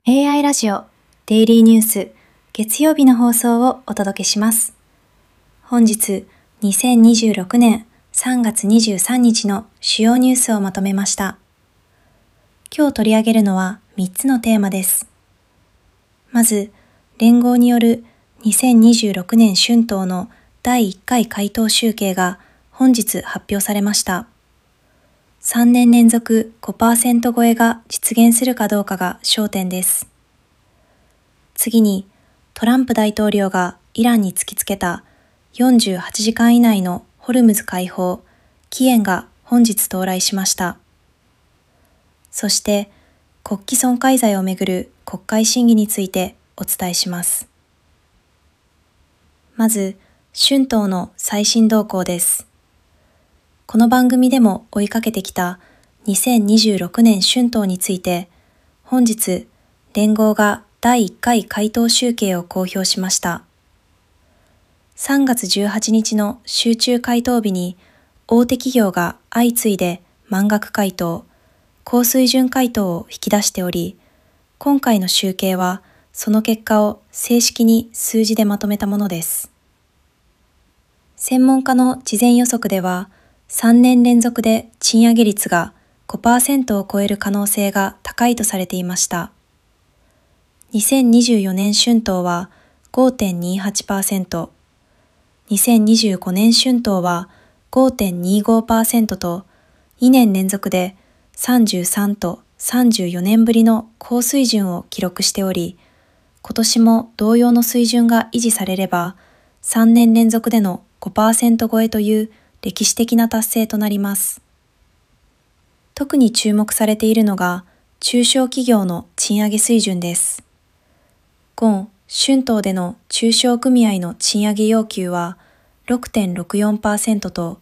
AI ラジオデイリーニュース月曜日の放送をお届けします。本日2026年3月23日の主要ニュースをまとめました。今日取り上げるのは3つのテーマです。まず、連合による2026年春闘の第1回回答集計が本日発表されました。3年連続 5% 超えが実現するかどうかが焦点です。次に、トランプ大統領がイランに突きつけた48時間以内のホルムズ解放、期限が本日到来しました。そして、国旗損壊罪をめぐる国会審議についてお伝えします。まず、春闘の最新動向です。この番組でも追いかけてきた2026年春闘について、本日、連合が第1回回答集計を公表しました。3月18日の集中回答日に、大手企業が相次いで満額回答、高水準回答を引き出しており、今回の集計はその結果を正式に数字でまとめたものです。専門家の事前予測では、3年連続で賃上げ率が 5% を超える可能性が高いとされていました。2024年春闘は 5.28%、2025年春闘は 5.25% と2年連続で33と34年ぶりの高水準を記録しており、今年も同様の水準が維持されれば3年連続での 5% 超えという歴史的な達成となります。特に注目されているのが中小企業の賃上げ水準です。今春闘での中小組合の賃上げ要求は 6.64% と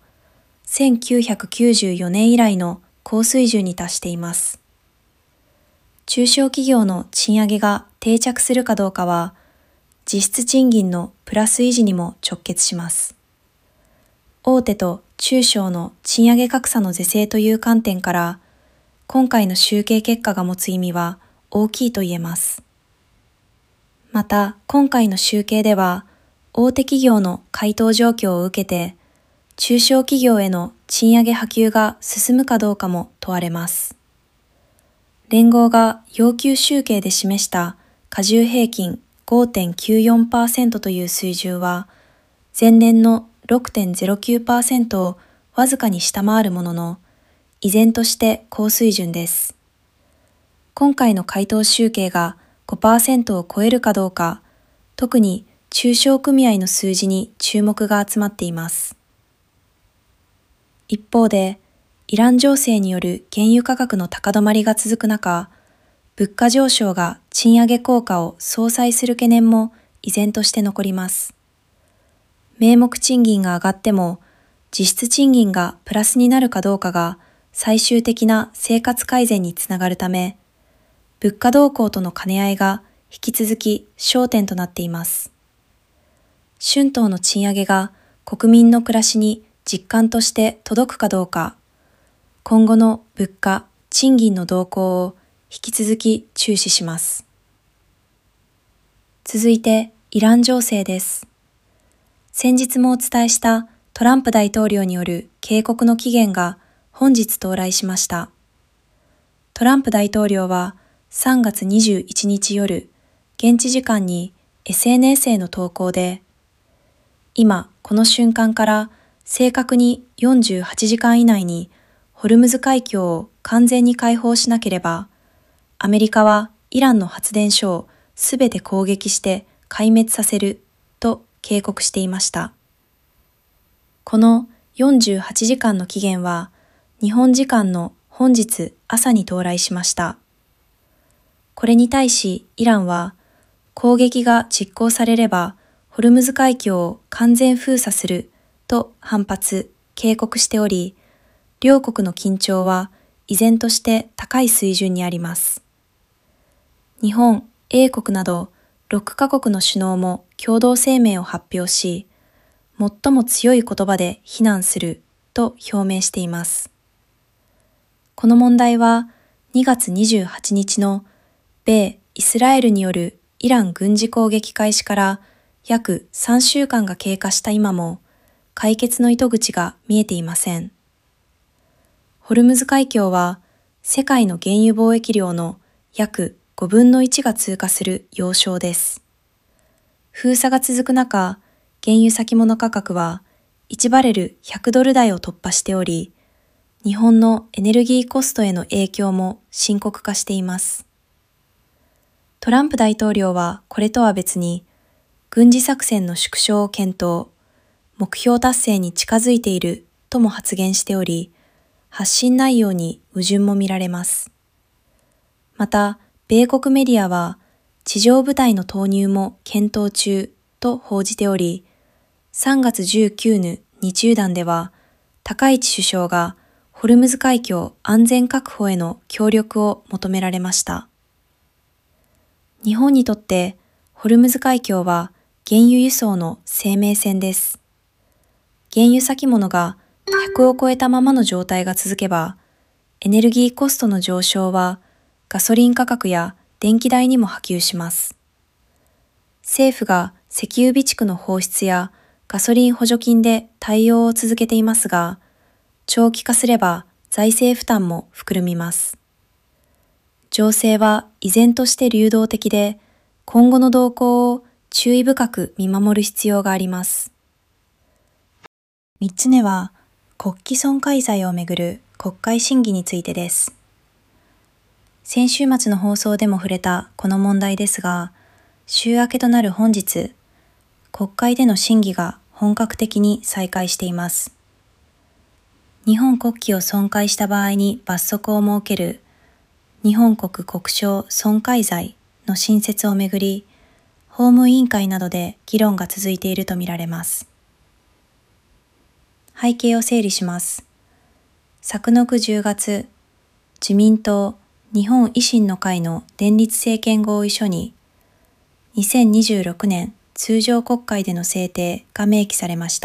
1994年以来の高水準に達しています。中小企業の賃上げが定着するかどうかは実質賃金のプラス維持にも直結します。大手と中小の賃上げ格差の是正という観点から、今回の集計結果が持つ意味は大きいと言えます。また、今回の集計では、大手企業の回答状況を受けて、中小企業への賃上げ波及が進むかどうかも問われます。連合が要求集計で示した加重平均 5.94% という水準は、前年の6.09% をわずかに下回るものの、依然として高水準です。今回の回答集計が 5% を超えるかどうか、特に中小組合の数字に注目が集まっています。一方で、イラン情勢による原油価格の高止まりが続く中、物価上昇が賃上げ効果を相殺する懸念も依然として残ります。名目賃金が上がっても、実質賃金がプラスになるかどうかが最終的な生活改善につながるため、物価動向との兼ね合いが引き続き焦点となっています。春闘の賃上げが国民の暮らしに実感として届くかどうか、今後の物価・賃金の動向を引き続き注視します。続いて、イラン情勢です。先日もお伝えしたトランプ大統領による警告の期限が本日到来しました。トランプ大統領は3月21日夜、現地時間に SNS への投稿で、今この瞬間から正確に48時間以内にホルムズ海峡を完全に開放しなければ、アメリカはイランの発電所をすべて攻撃して壊滅させると警告していました。この48時間の期限は日本時間の本日朝に到来しました。これに対しイランは攻撃が実行されればホルムズ海峡を完全封鎖すると反発、警告しており、両国の緊張は依然として高い水準にあります。日本、英国など6カ国の首脳も共同声明を発表し、最も強い言葉で非難すると表明しています。この問題は2月28日の米イスラエルによるイラン軍事攻撃開始から約3週間が経過した今も解決の糸口が見えていません。ホルムズ海峡は世界の原油貿易量の約5分の1が通過する要衝です。封鎖が続く中、原油先物価格は1バレル100ドル台を突破しており、日本のエネルギーコストへの影響も深刻化しています。トランプ大統領はこれとは別に、軍事作戦の縮小を検討、目標達成に近づいているとも発言しており、発信内容に矛盾も見られます。また、米国メディアは、地上部隊の投入も検討中と報じており、3月19日日中団では、高市首相がホルムズ海峡安全確保への協力を求められました。日本にとってホルムズ海峡は原油輸送の生命線です。原油先物が100を超えたままの状態が続けば、エネルギーコストの上昇はガソリン価格や電気代にも波及します。政府が石油備蓄の放出やガソリン補助金で対応を続けていますが、長期化すれば財政負担も膨らみます。情勢は依然として流動的で、今後の動向を注意深く見守る必要があります。3つ目は、国旗損壊罪をめぐる国会審議についてです。先週末の放送でも触れたこの問題ですが、週明けとなる本日、国会での審議が本格的に再開しています。日本国旗を損壊した場合に罰則を設ける日本国国章損壊罪の新設をめぐり、法務委員会などで議論が続いているとみられます。背景を整理します。昨年10月、自民党、日本維新の会の連立政権合意書に、2026年通常国会での制定が明記されました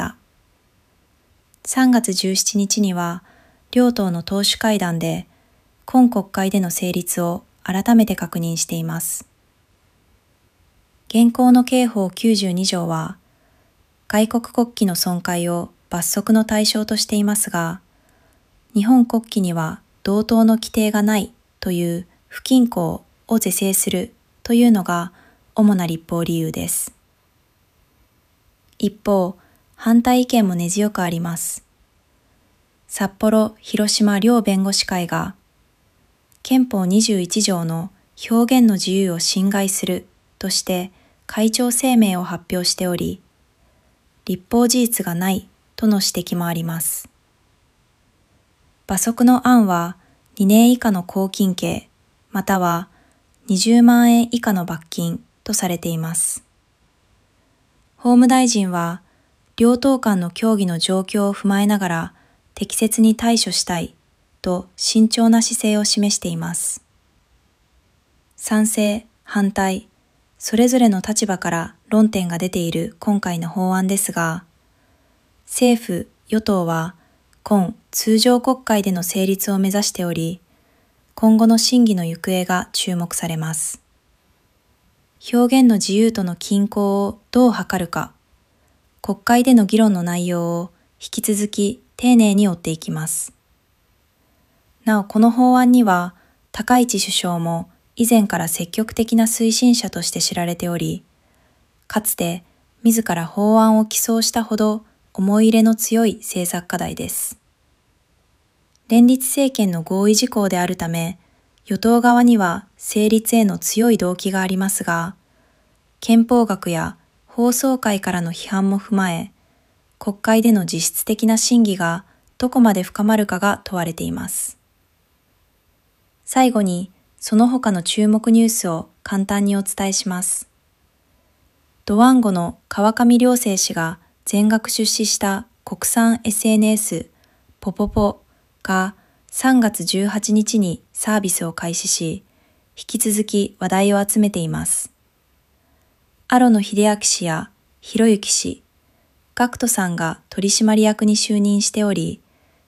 。3月17日には、両党の党首会談で、今国会での成立を改めて確認しています。現行の刑法92条は、外国国旗の損壊を罰則の対象としていますが、日本国旗には同等の規定がないという不均衡を是正するというのが主な立法理由です。一方、反対意見も根強くあります。札幌・広島両弁護士会が、憲法21条の表現の自由を侵害するとして会長声明を発表しており、立法事実がないとの指摘もあります。罰則の案は2年以下の拘禁刑、または20万円以下の罰金とされています。法務大臣は、両党間の協議の状況を踏まえながら適切に対処したいと慎重な姿勢を示しています。賛成、反対、それぞれの立場から論点が出ている今回の法案ですが、政府・与党は今通常国会での成立を目指しており、今後の審議の行方が注目されます。表現の自由との均衡をどう図るか、国会での議論の内容を引き続き丁寧に追っていきます。なお、この法案には、高市首相も以前から積極的な推進者として知られており、かつて自ら法案を起草したほど思い入れの強い政策課題です。連立政権の合意事項であるため、与党側には成立への強い動機がありますが、憲法学や法曹界からの批判も踏まえ、国会での実質的な審議がどこまで深まるかが問われています。最後に、その他の注目ニュースを簡単にお伝えします。ドワンゴの川上良生氏が全額出資した国産 SNS ポポポが3月18日にサービスを開始し、引き続き話題を集めています。荒野秀明氏やひろゆき氏、GACKTさんが取締役に就任してお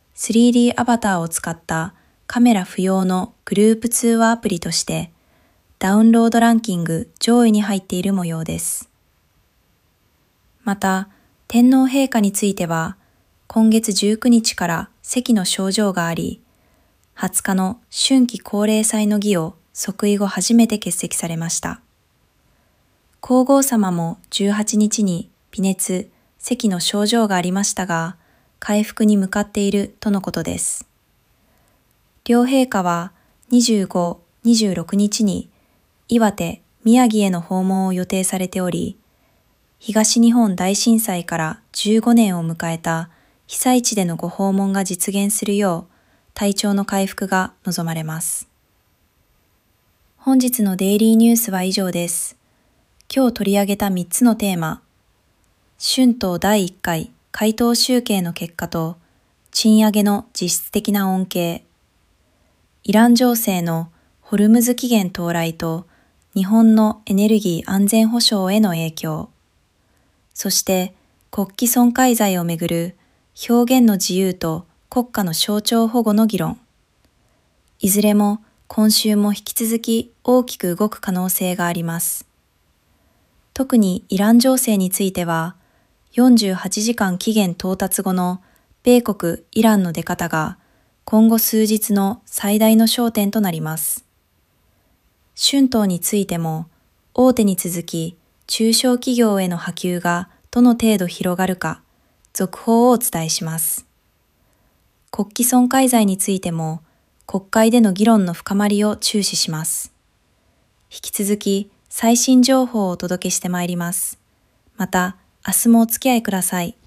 り、3D アバターを使ったカメラ不要のグループ通話アプリとして、 ダウンロードランキング上位に入っている模様です。また、天皇陛下については、今月19日から咳の症状があり、20日の春季高齢祭の儀を即位後初めて欠席されました。皇后さまも18日に微熱、咳の症状がありましたが、回復に向かっているとのことです。両陛下は25、26日に岩手、宮城への訪問を予定されており、東日本大震災から15年を迎えた被災地でのご訪問が実現するよう、体調の回復が望まれます。本日のデイリーニュースは以上です。今日取り上げた3つのテーマ、春闘第1回回答集計の結果と、賃上げの実質的な恩恵、イラン情勢のホルムズ期限到来と日本のエネルギー安全保障への影響、そして国旗損壊罪をめぐる表現の自由と国家の象徴保護の議論。いずれも今週も引き続き大きく動く可能性があります。特にイラン情勢については、48時間期限到達後の米国・イランの出方が今後数日の最大の焦点となります。春闘についても、大手に続き中小企業への波及がどの程度広がるか、続報をお伝えします。国旗損壊罪についても、国会での議論の深まりを注視します。引き続き最新情報をお届けしてまいります。また、明日もお付き合いください。